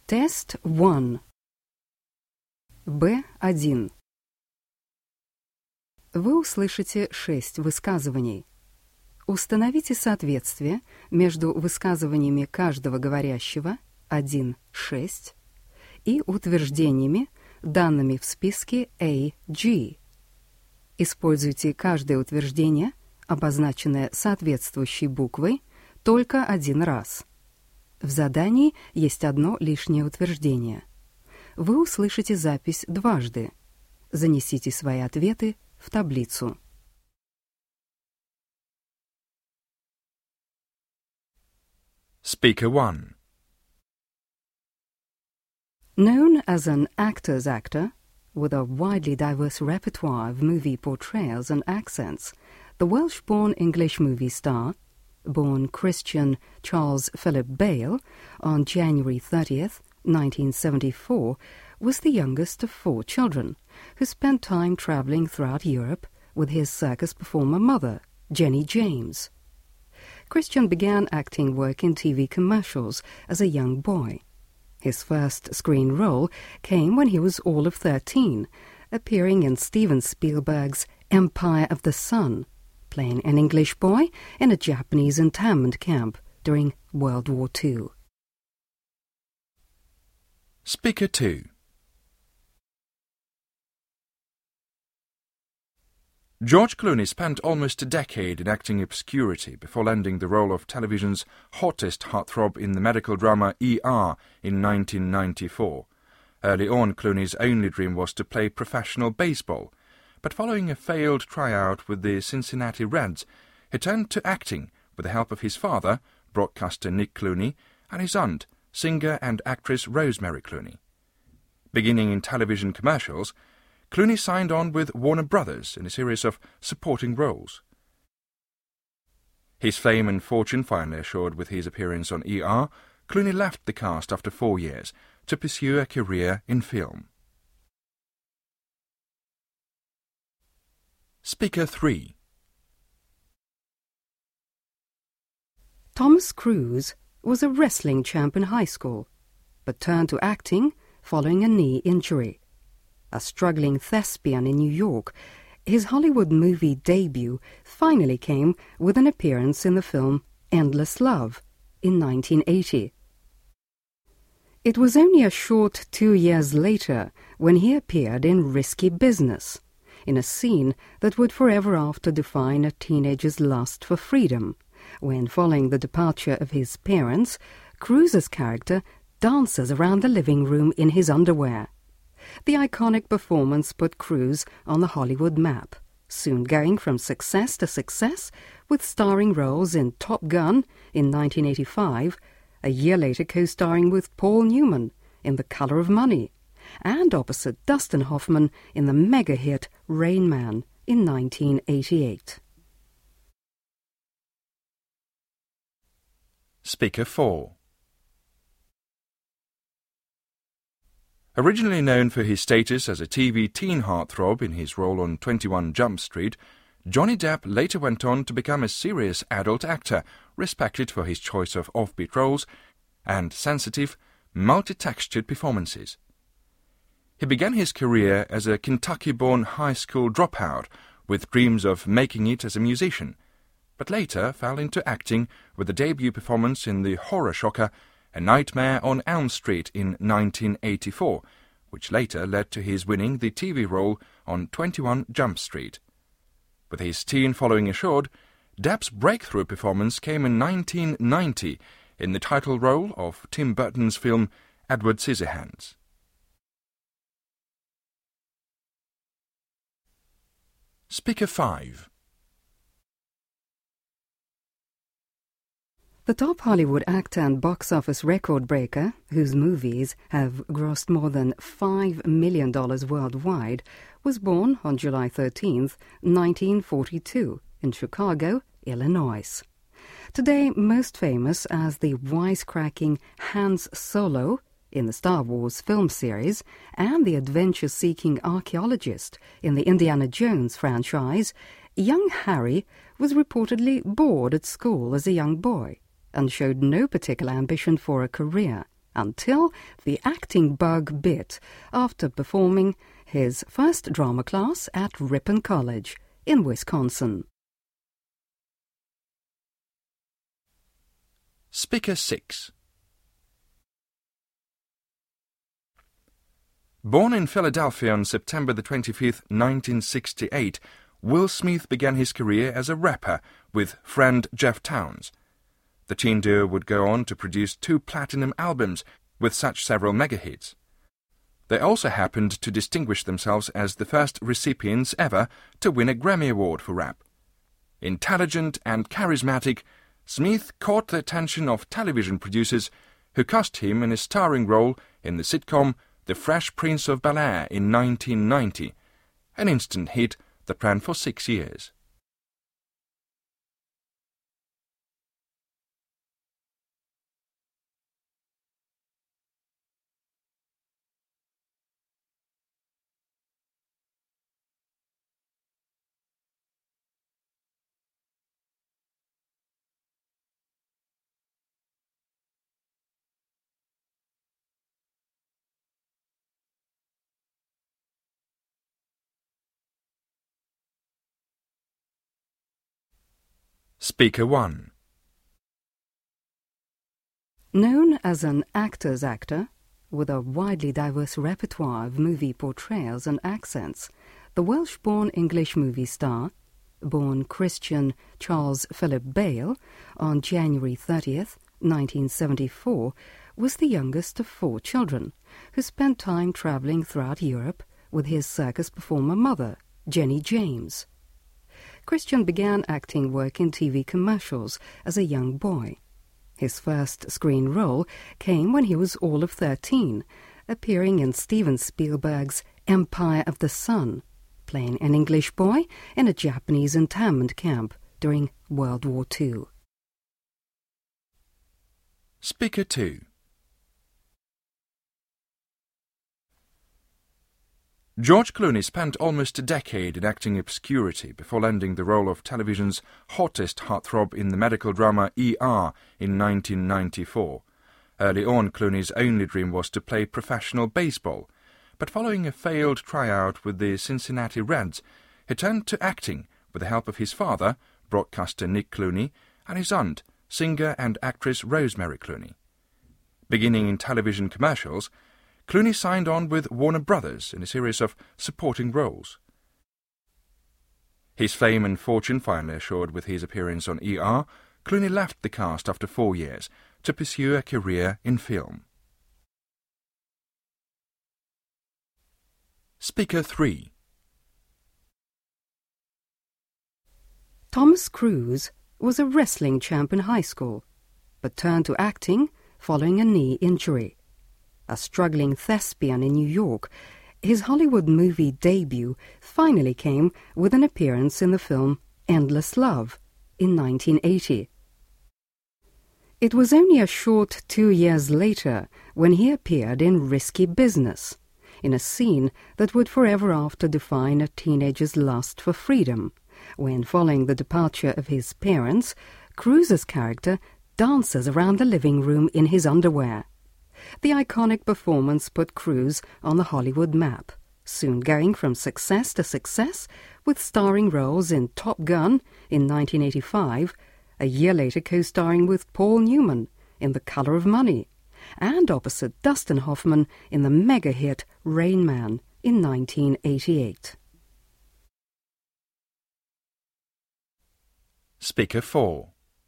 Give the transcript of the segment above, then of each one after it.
Тест 1. Б1. Вы услышите 6 высказываний. Установите соответствие между высказываниями каждого говорящего 1-6 и утверждениями, данными в списке A-G. Используйте каждое утверждение, обозначенное соответствующей буквой, только один раз. В задании есть одно лишнее утверждение. Вы услышите запись дважды. Занесите свои ответы в таблицу. Speaker 1. Known as an actor's actor, with a widely diverse repertoire of movie portrayals and accents, the Welsh-born English movie star, born Christian Charles Philip Bale on January 30th, 1974, was the youngest of 4 children, who spent time travelling throughout Europe with his circus performer mother, Jenny James. Christian began acting work in TV commercials as a young boy. His first screen role came when he was all of 13, appearing in Steven Spielberg's Empire of the Sun, playing an English boy in a Japanese internment camp during World War II. Speaker 2. George Clooney spent almost a decade in acting obscurity before landing the role of television's hottest heartthrob in the medical drama ER in 1994. Early on, Clooney's only dream was to play professional baseball, but following a failed tryout with the Cincinnati Reds, he turned to acting with the help of his father, broadcaster Nick Clooney, and his aunt, singer and actress Rosemary Clooney. Beginning in television commercials, Clooney signed on with Warner Brothers in a series of supporting roles. His fame and fortune finally assured with his appearance on ER, Clooney left the cast after 4 years to pursue a career in film. Speaker 3. Thomas Cruise was a wrestling champ in high school, but turned to acting following a knee injury. A struggling thespian in New York, his Hollywood movie debut finally came with an appearance in the film Endless Love in 1980. It was only a short 2 years later when he appeared in Risky Business, in a scene that would forever after define a teenager's lust for freedom, when, following the departure of his parents, Cruise's character dances around the living room in his underwear. The iconic performance put Cruise on the Hollywood map, soon going from success to success with starring roles in Top Gun in 1985, a year later co-starring with Paul Newman in The Color of Money, and opposite Dustin Hoffman in the mega-hit Rain Man in 1988. Speaker 4. Originally known for his status as a TV teen heartthrob in his role on 21 Jump Street, Johnny Depp later went on to become a serious adult actor, respected for his choice of offbeat roles and sensitive, multi-textured performances. He began his career as a Kentucky-born high school dropout with dreams of making it as a musician, but later fell into acting with a debut performance in the horror shocker A Nightmare on Elm Street in 1984, which later led to his winning the TV role on 21 Jump Street. With his teen following assured, Depp's breakthrough performance came in 1990 in the title role of Tim Burton's film Edward Scissorhands. Speaker 5. The top Hollywood actor and box office record breaker, whose movies have grossed more than $5 million worldwide, was born on July 13th, 1942, in Chicago, Illinois. Today most famous as the wisecracking Hans Solo in the Star Wars film series and the adventure-seeking archaeologist in the Indiana Jones franchise, young Harry was reportedly bored at school as a young boy and showed no particular ambition for a career. until the acting bug bit after performing his first drama class at Ripon College in Wisconsin. Speaker 6. Born in Philadelphia on September 25, 1968, Will Smith began his career as a rapper with friend Jeff Towns. The teen duo would go on to produce 2 platinum albums with such several mega hits. They also happened to distinguish themselves as the first recipients ever to win a Grammy Award for rap. Intelligent and charismatic, Smith caught the attention of television producers who cast him in a starring role in the sitcom The Fresh Prince of Bel-Air in 1990, an instant hit that ran for 6 years. Speaker 1. Known as an actor's actor, with a widely diverse repertoire of movie portrayals and accents, the Welsh-born English movie star, born Christian Charles Philip Bale on January 30th, 1974, was the youngest of 4 children, who spent time travelling throughout Europe with his circus performer mother, Jenny James. Christian began acting work in TV commercials as a young boy. His first screen role came when he was all of 13, appearing in Steven Spielberg's Empire of the Sun, playing an English boy in a Japanese internment camp during World War II. Speaker 2. George Clooney spent almost a decade in acting obscurity before landing the role of television's hottest heartthrob in the medical drama ER in 1994. Early on, Clooney's only dream was to play professional baseball, but following a failed tryout with the Cincinnati Reds, he turned to acting with the help of his father, broadcaster Nick Clooney, and his aunt, singer and actress Rosemary Clooney. Beginning in television commercials, Clooney signed on with Warner Brothers in a series of supporting roles. His fame and fortune finally assured with his appearance on ER, Clooney left the cast after 4 years to pursue a career in film. Speaker 3. Thomas Cruise was a wrestling champ in high school, but turned to acting following a knee injury. A struggling thespian in New York, his Hollywood movie debut finally came with an appearance in the film Endless Love in 1980. It was only a short 2 years later when he appeared in Risky Business, in a scene that would forever after define a teenager's lust for freedom, when, following the departure of his parents, Cruise's character dances around the living room in his underwear. The iconic performance put Cruise on the Hollywood map, soon going from success to success with starring roles in Top Gun in 1985, a year later co-starring with Paul Newman in The Color of Money, and opposite Dustin Hoffman in the mega-hit Rain Man in 1988. Speaker 4.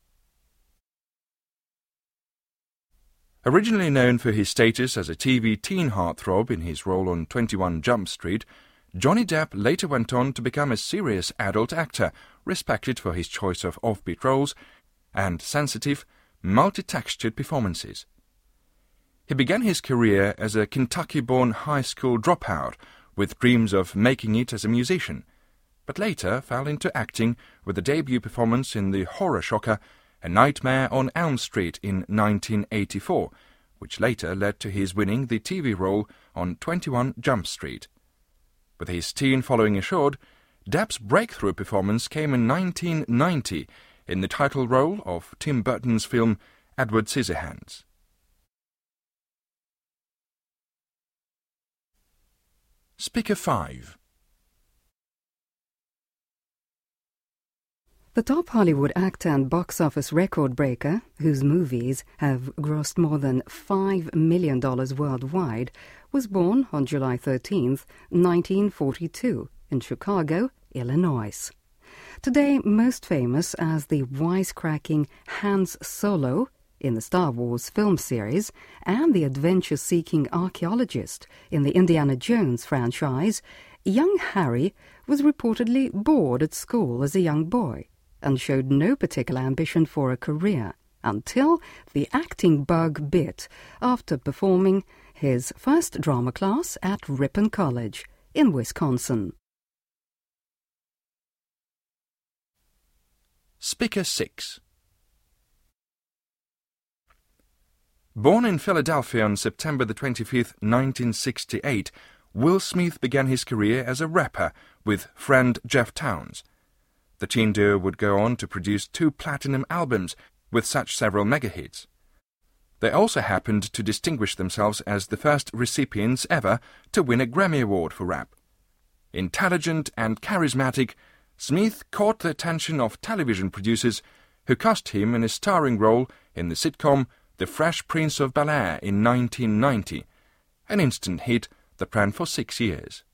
Originally known for his status as a TV teen heartthrob in his role on 21 Jump Street, Johnny Depp later went on to become a serious adult actor, respected for his choice of offbeat roles and sensitive, multi-textured performances. He began his career as a Kentucky-born high school dropout with dreams of making it as a musician, but later fell into acting with a debut performance in the horror shocker A Nightmare on Elm Street in 1984, which later led to his winning the TV role on 21 Jump Street. With his teen following assured, Depp's breakthrough performance came in 1990 in the title role of Tim Burton's film Edward Scissorhands. Speaker 5. The top Hollywood actor and box office record breaker, whose movies have grossed more than $5 million worldwide, was born on July 13, 1942, in Chicago, Illinois. Today most famous as the wisecracking Hans Solo in the Star Wars film series and the adventure-seeking archaeologist in the Indiana Jones franchise, young Harry was reportedly bored at school as a young boy and showed no particular ambition for a career until the acting bug bit after performing his first drama class at Ripon College in Wisconsin. Speaker 6. Born in Philadelphia on September 25, 1968, Will Smith began his career as a rapper with friend Jeff Towns. The teen duo would go on to produce 2 platinum albums with such several mega hits. They also happened to distinguish themselves as the first recipients ever to win a Grammy Award for rap. Intelligent and charismatic, Smith caught the attention of television producers who cast him in a starring role in the sitcom The Fresh Prince of Bel-Air in 1990, an instant hit that ran for 6 years.